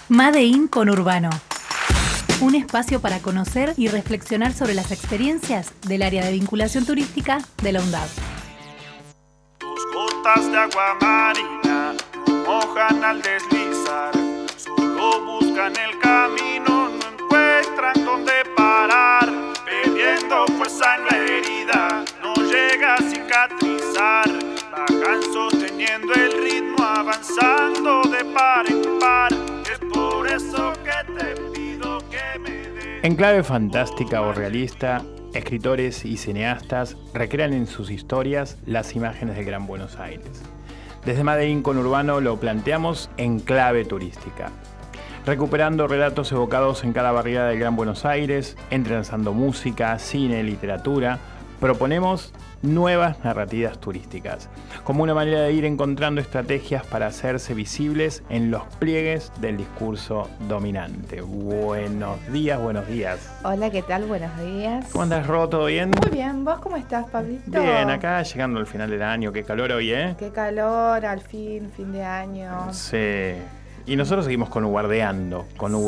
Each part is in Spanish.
Made in Conurbano. Un espacio para conocer y reflexionar sobre las experiencias del área de vinculación turística de la UNDAV. Tus gotas de agua marina no mojan al deslizar, solo buscan el camino, no encuentran dónde parar, perdiendo fuerza en la herida, no llega a cicatrizar, bajan sosteniendo el ritmo, avanzando de par en par, es por eso que te pido que me des. En clave fantástica o realista, escritores y cineastas recrean en sus historias las imágenes del Gran Buenos Aires. Desde Made in Conurbano lo planteamos en clave turística, recuperando relatos evocados en cada barriada del Gran Buenos Aires, entrelazando música, cine, literatura. Proponemos nuevas narrativas turísticas, como una manera de ir encontrando estrategias para hacerse visibles en los pliegues del discurso dominante. Buenos días, buenos días. Hola, ¿qué tal? Buenos días. ¿Cómo andas, Ro? ¿Todo bien? Muy bien, ¿vos cómo estás, Pablito? Bien, acá llegando al final del año. Qué calor hoy, ¿eh? Qué calor, al fin de año. Sí. Y nosotros seguimos conubardeando,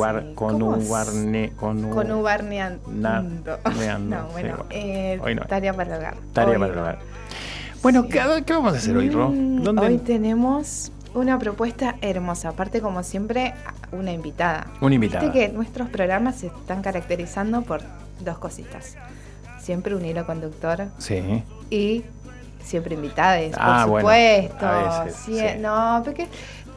Conubarneando. No, bueno, hoy no. tarea para el hogar. Tarea para el hogar. Bueno, Sí. ¿qué vamos a hacer hoy, Ro? Hoy tenemos una propuesta hermosa. Aparte, como siempre, una invitada. Una invitada. Viste que nuestros programas se están caracterizando por dos cositas. Siempre un hilo conductor Sí. y siempre invitades, Ah, por bueno, supuesto. a veces, sí. No, porque...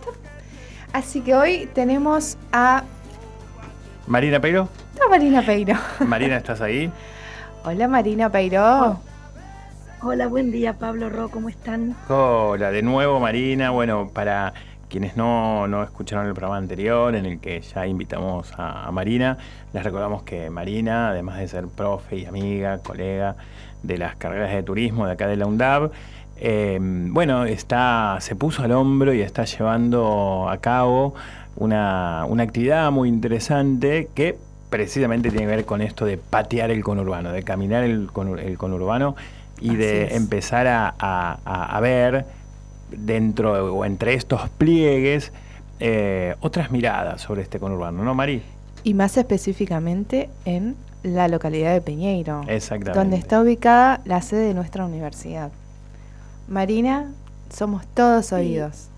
Así que hoy tenemos a Marina Peiro. Marina Peiro. Marina, ¿estás ahí? Hola, Marina Peiro. Hola, buen día, Pablo, Ro, ¿cómo están? Hola, de nuevo, Marina. Bueno, para quienes no escucharon el programa anterior, en el que ya invitamos a Marina, les recordamos que Marina, además de ser profe y amiga, colega de las carreras de turismo de acá de la UNDAV, bueno, se puso al hombro y está llevando a cabo una actividad muy interesante que precisamente tiene que ver con esto de patear el conurbano, de caminar el conurbano y de empezar a ver dentro o entre estos pliegues otras miradas sobre este conurbano, ¿no, Mari? Y más específicamente en la localidad de Piñeiro. Exactamente. Donde está ubicada la sede de nuestra universidad. Marina, somos todos oídos.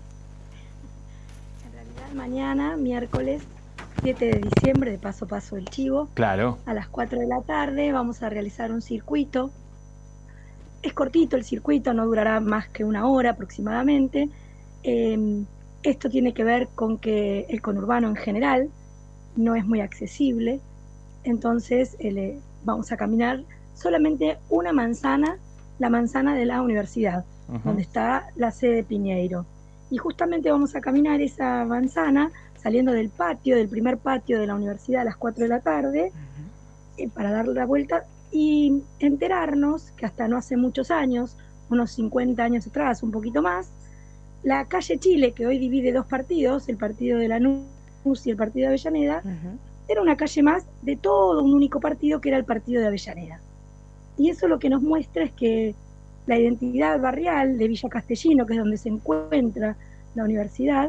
En realidad, mañana, miércoles 7 de diciembre, de Paso a Paso del Chivo, Claro. a las 4 de la tarde, vamos a realizar un circuito. Es cortito el circuito, no durará más que una hora aproximadamente. Esto tiene que ver con que el conurbano en general no es muy accesible, entonces vamos a caminar solamente una manzana, la manzana de la universidad, donde está la sede de Piñeiro. Y justamente vamos a caminar esa manzana saliendo del primer patio de la universidad a las 4 de la tarde, para darle la vuelta y enterarnos que hasta no hace muchos años, unos 50 años atrás, un poquito más, la calle Chile, que hoy divide dos partidos, el partido de Lanús y el partido de Avellaneda, era una calle más de todo un único partido que era el partido de Avellaneda. Y eso lo que nos muestra es que la identidad barrial de Villa Castellino, que es donde se encuentra la universidad,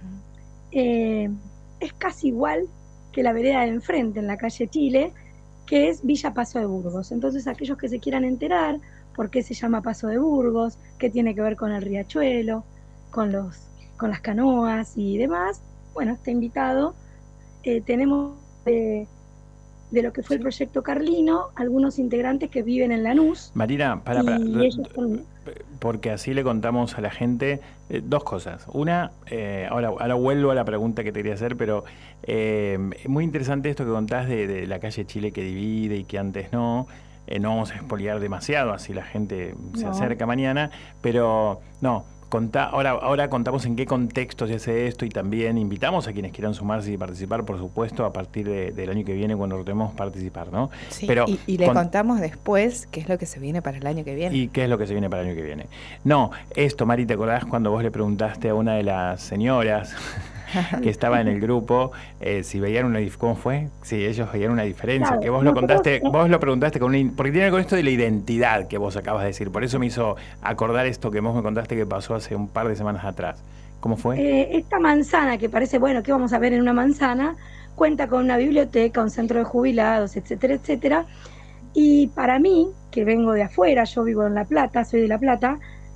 es casi igual que la vereda de enfrente, en la calle Chile, que es Villa Paso de Burgos. Entonces, aquellos que se quieran enterar por qué se llama Paso de Burgos, qué tiene que ver con el riachuelo, con las canoas y demás, bueno, está invitado. Tenemos de lo que fue el proyecto Carlino, algunos integrantes que viven en Lanús. Marina, porque así le contamos a la gente dos cosas. Una, ahora vuelvo a la pregunta que te quería hacer, pero muy interesante esto que contás de la calle Chile que divide y que antes no. No vamos a expoliar demasiado, así la gente se acerca mañana, pero no. Ahora contamos en qué contexto se hace esto y también invitamos a quienes quieran sumarse y participar, por supuesto, a partir del año que viene cuando logremos participar, ¿no? Sí, pero y le contamos después qué es lo que se viene para el año que viene. ¿Y qué es lo que se viene para el año que viene? No, esto, Mari, ¿te acordás cuando vos le preguntaste a una de las señoras que estaba en el grupo si veían una diferencia? ¿Cómo fue? Si ellos veían una diferencia, claro, que vos lo contaste, vos lo preguntaste porque tiene con esto de la identidad que vos acabas de decir, por eso me hizo acordar esto que vos me contaste que pasó hace un par de semanas atrás. ¿Cómo fue? Esta manzana, que parece, bueno, ¿qué vamos a ver en una manzana? Cuenta con una biblioteca, un centro de jubilados, etcétera, etcétera. Y para mí, que vengo de afuera, yo vivo en La Plata, soy de La Plata,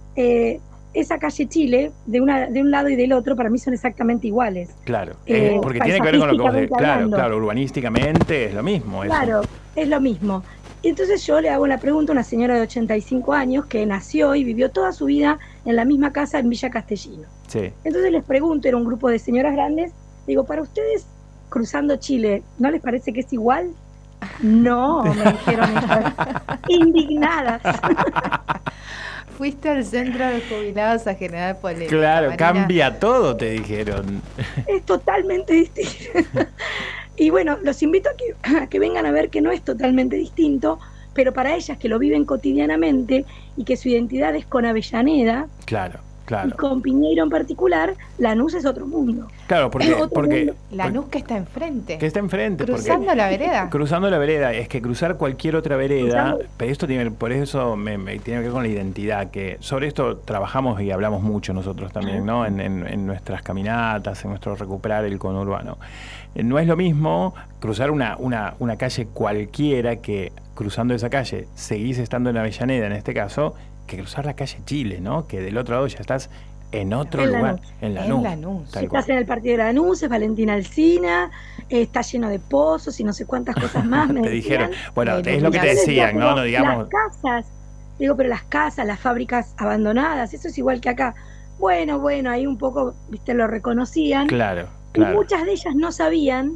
esa calle Chile, de un lado y del otro, para mí son exactamente iguales. Claro, porque tiene que ver con lo que vos decís. Claro, urbanísticamente es lo mismo. Claro, es lo mismo. Entonces yo le hago la pregunta a una señora de 85 años que nació y vivió toda su vida en la misma casa en Villa Castellino. Sí. Entonces les pregunto, era un grupo de señoras grandes, digo, para ustedes, cruzando Chile, ¿no les parece que es igual? No, me dijeron ellas, indignadas. Fuiste al centro de jubilados a generar polémica. Claro, Marina. cambia todo, te dijeron. Es totalmente distinto. Y bueno, los invito a que vengan a ver que no es totalmente distinto, pero para ellas que lo viven cotidianamente y que su identidad es con Avellaneda, Claro. y con Piñeiro en particular, Lanús es otro mundo. Claro, porque Lanús que está enfrente. Que está enfrente. Cruzando la vereda. Cruzando la vereda. Es que cruzar cualquier otra vereda, pero esto tiene, por eso me tiene que ver con la identidad, que sobre esto trabajamos y hablamos mucho nosotros también, ¿no? En nuestras caminatas, en nuestro recuperar el conurbano. No es lo mismo cruzar una calle cualquiera, que cruzando esa calle seguís estando en Avellaneda, en este caso, que cruzar la calle Chile, ¿no? Que del otro lado ya estás en otro lugar, en Lanús. Estás en el partido de Lanús, es Valentina Alsina, está lleno de pozos y no sé cuántas cosas más. Te dijeron, bueno, es lo que te decían, ¿no? Digamos. Las casas, pero las casas, las fábricas abandonadas, eso es igual que acá. Bueno, ahí un poco, viste, lo reconocían. Claro. Y muchas de ellas no sabían,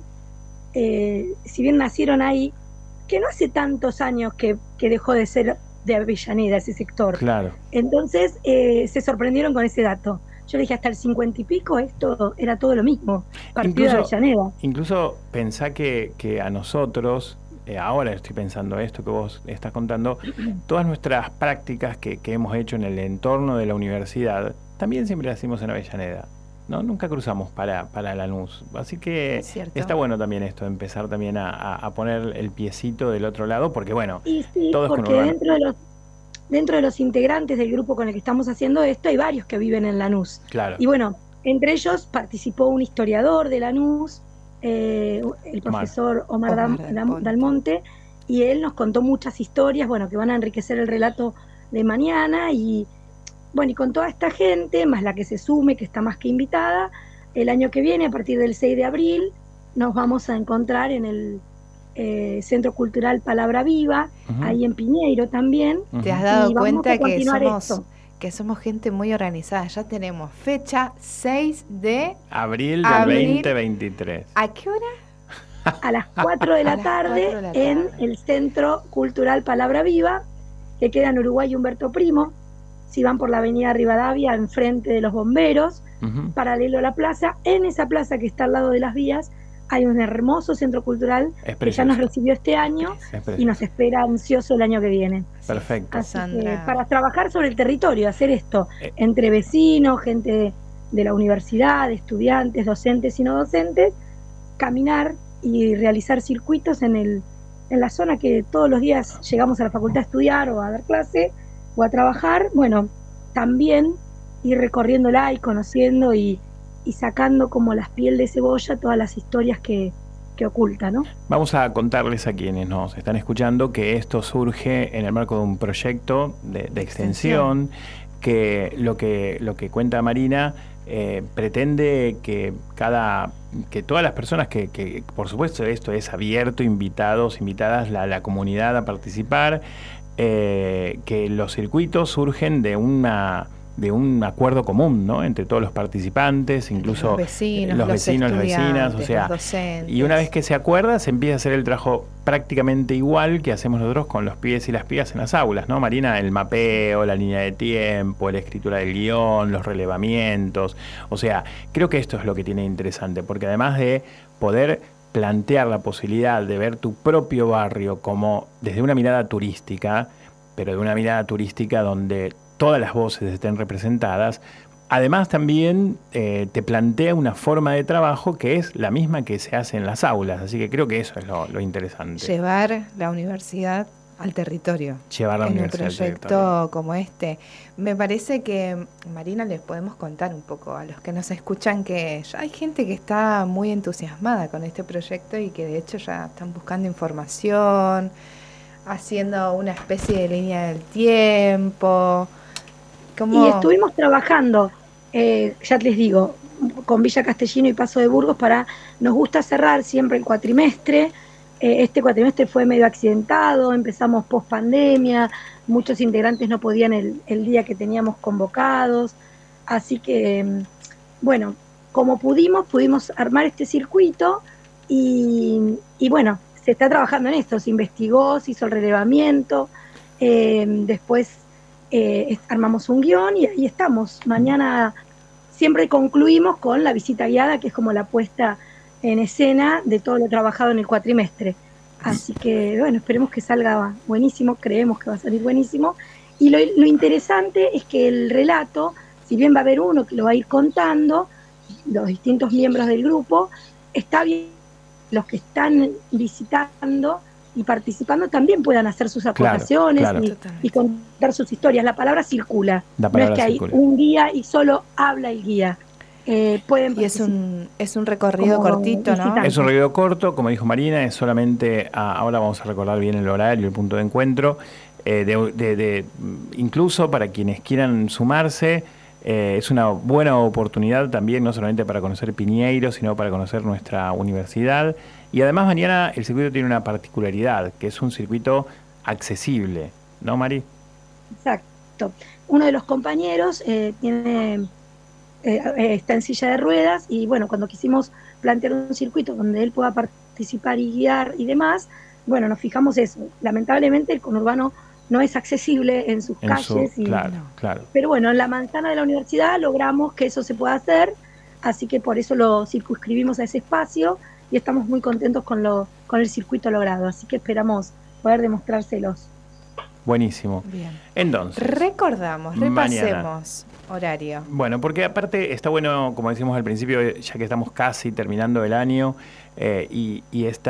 si bien nacieron ahí, que no hace tantos años que dejó de ser de Avellaneda, ese sector. Claro. Entonces se sorprendieron con ese dato. Yo le dije, hasta el 50 y pico esto era todo lo mismo, partido de Avellaneda. Incluso pensá que a nosotros, ahora estoy pensando esto que vos estás contando, todas nuestras prácticas que hemos hecho en el entorno de la universidad, también siempre las hicimos en Avellaneda. No, nunca cruzamos para Lanús. Así que está bueno también esto, empezar también a poner el piecito del otro lado, porque bueno, y sí, todo es porque dentro de los integrantes del grupo con el que estamos haciendo esto, hay varios que viven en Lanús. Claro. Y bueno, entre ellos participó un historiador de Lanús, el profesor Omar Dalmonte, y él nos contó muchas historias, bueno, que van a enriquecer el relato de mañana. Y bueno, y con toda esta gente, más la que se sume, que está más que invitada, el año que viene, a partir del 6 de abril, nos vamos a encontrar en el Centro Cultural Viva, ahí en Piñeiro también. ¿Te has dado cuenta que somos gente muy organizada? Ya tenemos fecha 6 de abril del 2023. ¿A qué hora? A las 4 de la tarde en el Centro Cultural Palabra Viva, que queda en Uruguay Humberto Primo. Si van por la avenida Rivadavia, enfrente de los bomberos, paralelo a la plaza, en esa plaza que está al lado de las vías, hay un hermoso centro cultural que ya nos recibió este año y nos espera ansioso el año que viene. Perfecto. Así que, para trabajar sobre el territorio, hacer esto, entre vecinos, gente de la universidad, estudiantes, docentes y no docentes, caminar y realizar circuitos en la zona que todos los días llegamos a la facultad a estudiar o a dar clase, o a trabajar. Bueno, también ir recorriéndola y conociendo y sacando como las piel de cebolla todas las historias que oculta, ¿no? Vamos a contarles a quienes nos están escuchando que esto surge en el marco de un proyecto de extensión, que lo que cuenta Marina pretende que todas las personas que por supuesto esto es abierto, invitadas la comunidad a participar, que los circuitos surgen de un acuerdo común, ¿no? Entre todos los participantes, incluso los vecinos, las vecinas, o sea, los docentes. Y una vez que se acuerda, se empieza a hacer el trabajo prácticamente igual que hacemos nosotros con los pibes y las pibas en las aulas, ¿no, Marina? El mapeo, la línea de tiempo, la escritura del guión, los relevamientos. O sea, creo que esto es lo que tiene interesante, porque además de poder plantear la posibilidad de ver tu propio barrio como desde una mirada turística, pero de una mirada turística donde todas las voces estén representadas, además también te plantea una forma de trabajo que es la misma que se hace en las aulas, así que creo que eso es lo interesante. Llevar la universidad al territorio. Llevar la en un universidad al proyecto territorio. como este. Me parece que, Marina, les podemos contar un poco a los que nos escuchan que ya hay gente que está muy entusiasmada con este proyecto y que de hecho ya están buscando información, haciendo una especie de línea del tiempo. Y estuvimos trabajando, ya les digo, con Villa Castellino y Paso de Burgos nos gusta cerrar siempre el cuatrimestre. Este cuatrimestre fue medio accidentado, empezamos post pandemia, muchos integrantes no podían el día que teníamos convocados, así que, bueno, como pudimos armar este circuito y bueno, se está trabajando en esto, se investigó, se hizo el relevamiento, después armamos un guión y ahí estamos. Mañana siempre concluimos con la visita guiada, que es como la puesta en escena de todo lo trabajado en el cuatrimestre. Así que, bueno, esperemos que salga buenísimo, creemos que va a salir buenísimo. Y lo interesante es que el relato, si bien va a haber uno que lo va a ir contando, los distintos miembros del grupo, está bien, los que están visitando y participando también puedan hacer sus aportaciones, claro. Y contar sus historias. La palabra circula. La palabra no es que circula. hay un guía y solo habla el guía. Pueden Y es un recorrido como cortito, ¿no? visitante. Es un recorrido corto, como dijo Marina, es solamente, ahora vamos a recordar bien el horario, el punto de encuentro, incluso para quienes quieran sumarse, es una buena oportunidad también, no solamente para conocer Piñeiro, sino para conocer nuestra universidad. Y además mañana el circuito tiene una particularidad, que es un circuito accesible, ¿no, Mari? Exacto. Uno de los compañeros está en silla de ruedas y bueno, cuando quisimos plantear un circuito donde él pueda participar y guiar y demás, bueno, nos fijamos eso. Lamentablemente el conurbano no es accesible en sus calles. Claro. Pero bueno, en la manzana de la universidad logramos que eso se pueda hacer, así que por eso lo circunscribimos a ese espacio y estamos muy contentos con el circuito logrado, así que esperamos poder demostrárselos. Buenísimo. Bien. Entonces, repasemos mañana. Horario. Bueno, porque aparte está bueno, como decimos al principio, ya que estamos casi terminando el año y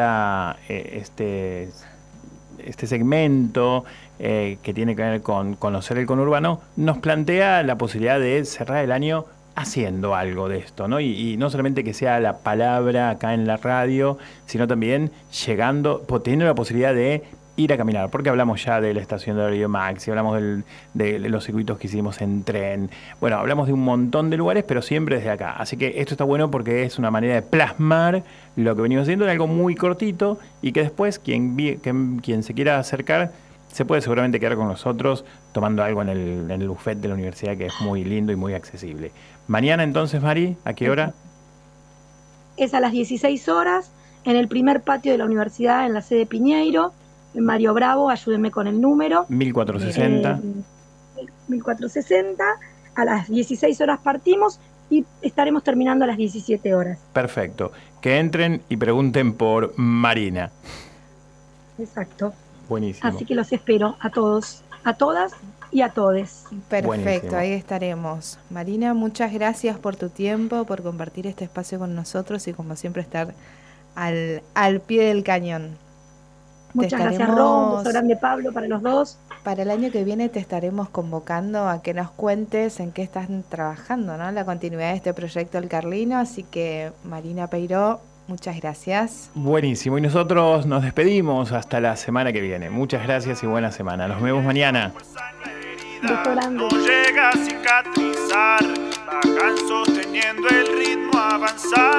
este segmento que tiene que ver con conocer el conurbano, nos plantea la posibilidad de cerrar el año haciendo algo de esto, ¿no? Y no solamente que sea la palabra acá en la radio, sino también teniendo la posibilidad de ir a caminar, porque hablamos ya de la estación de Darío Maxi, hablamos de los circuitos que hicimos en tren, bueno, hablamos de un montón de lugares, pero siempre desde acá. Así que esto está bueno porque es una manera de plasmar lo que venimos haciendo en algo muy cortito y que después quien se quiera acercar se puede seguramente quedar con nosotros tomando algo en el buffet de la universidad, que es muy lindo y muy accesible. Mañana entonces, Mari, ¿a qué hora? Es a las 16 horas en el primer patio de la universidad, en la sede Piñeiro, en Mario Bravo, ayúdenme con el número. 1460. 1460, a las 16 horas partimos y estaremos terminando a las 17 horas. Perfecto. Que entren y pregunten por Marina. Exacto. Buenísimo. Así que los espero a todos, a todas y a todes. Perfecto, Buenísimo. ahí estaremos. Marina, muchas gracias por tu tiempo, por compartir este espacio con nosotros y como siempre estar al pie del cañón. Muchas gracias, Ron, un beso grande, Pablo, para los dos. Para el año que viene te estaremos convocando a que nos cuentes en qué estás trabajando, ¿no? La continuidad de este proyecto El Carlino, así que Marina Peiró, muchas gracias. Buenísimo, y nosotros nos despedimos hasta la semana que viene. Muchas gracias y buena semana. Nos vemos mañana. Beso grande. No llega a cicatrizar, bajan sosteniendo el ritmo, avanzar.